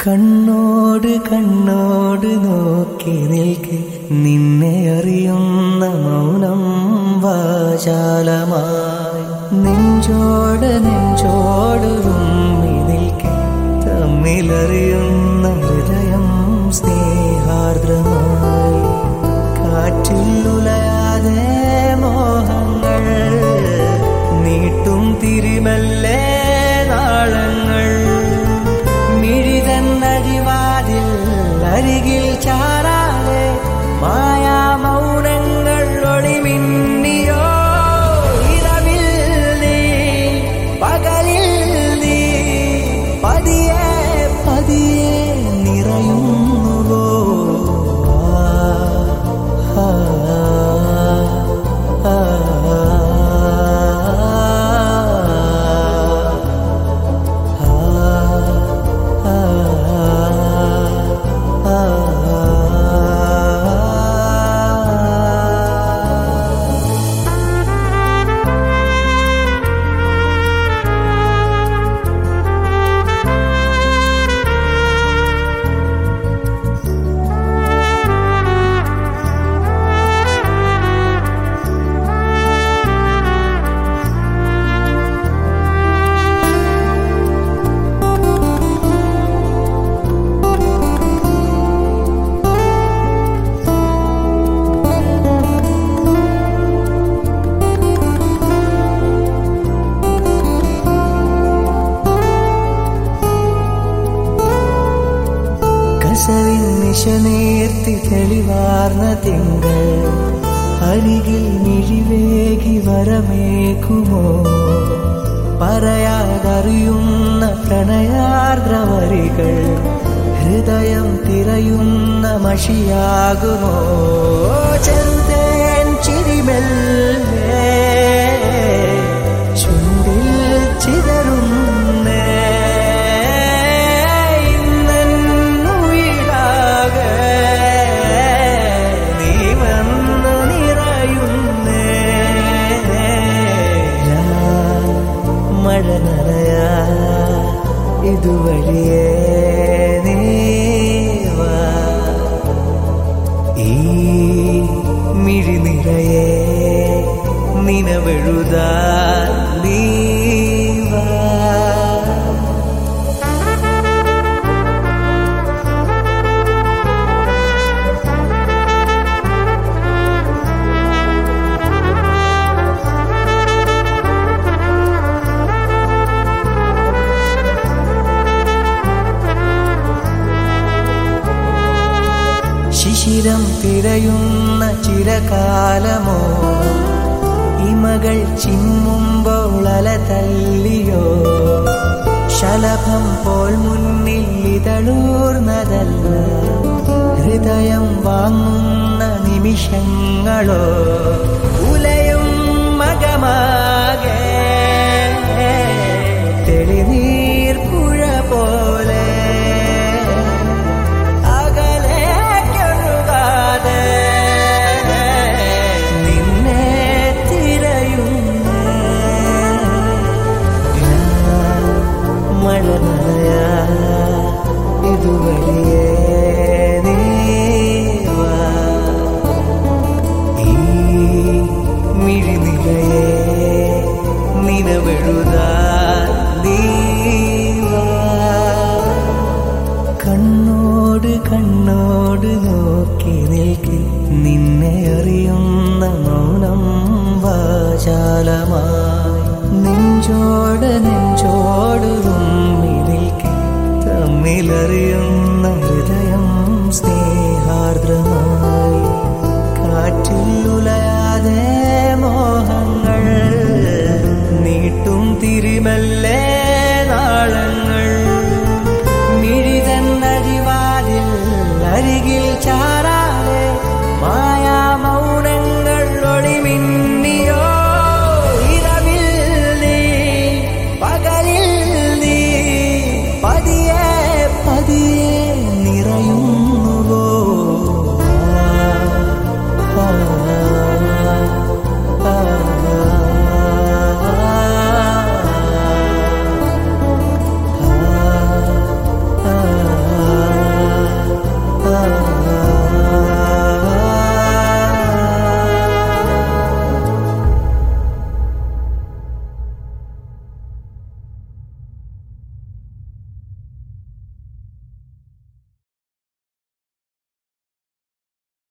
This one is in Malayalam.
കണ്ണോട് കണ്ണോട് നോക്കി നിൽക്കെ നിന്നെ അറിയുന്ന മൗനം വാചാലമായി നെഞ്ചോട് നെഞ്ചോട് ഉമ്മി നിൽക്കെ തമ്മിലറിയുന്ന ഹൃദയം സ്നേഹാർദ്രമായി കാറ്റിൽ ഉലയാതെ മോഹങ്ങൾ നീട്ടും തിരിമല്ലേ നാളങ്ങൾ മിഴിതന്നഴിവാതിൽ അരികിൽ ചാരാതെ മായാ മൗനങ്ങൾ ഒളിമിന്നിയോ ഇരവിൽ നീ പകലിൽ നീ പതിയെ പതിയെ നിറയുന്നുവോ നിശനേർത്തി തെളിവാർന്ന തിങ്കൾ അരികിൽ മിഴിവേകി വരമേകുമോ പറയാതറിയുന്ന പ്രണയാർദ്രവരികൾ ഹൃദയം തിരയുന്ന മഷിയാകുമോ ചെറുതേൻ ചിരിമെല്ലേ ചുണ്ടിൽ ചിതറുന്നേ ഇതുവഴിയേ നീവാ ഈ മിഴിനിറയെ നിനവെഴുതാ നീവാ ശിശിരം തിരയുന്ന ചിരകാലമോ ഇമകൾ ചിമ്മുമ്പോൾ അല തല്ലിയോ ശലഭം പോൽ മുന്നിൽ ഇതളൂർന്നതല്ല ഹൃദയം വാങ്ങുന്ന നിമിഷങ്ങളോ ഉലയും മകമാകെ തെളിനീർ പുഴ പോലെ ഇതുവഴിയേ നീവാ ഈ മിഴിനിലയെ നിനവെഴുതാ നീവാ കണ്ണോട് കണ്ണോട് നോക്കി നിൽക്കെ നിന്നെ അറിയുന്ന മൗനം വാചാലമായി നെഞ്ചോട് നെഞ്ചോട് ഉമ്മി നിൽക്കെ തമ്മിലറിയുന്ന ഹൃദയം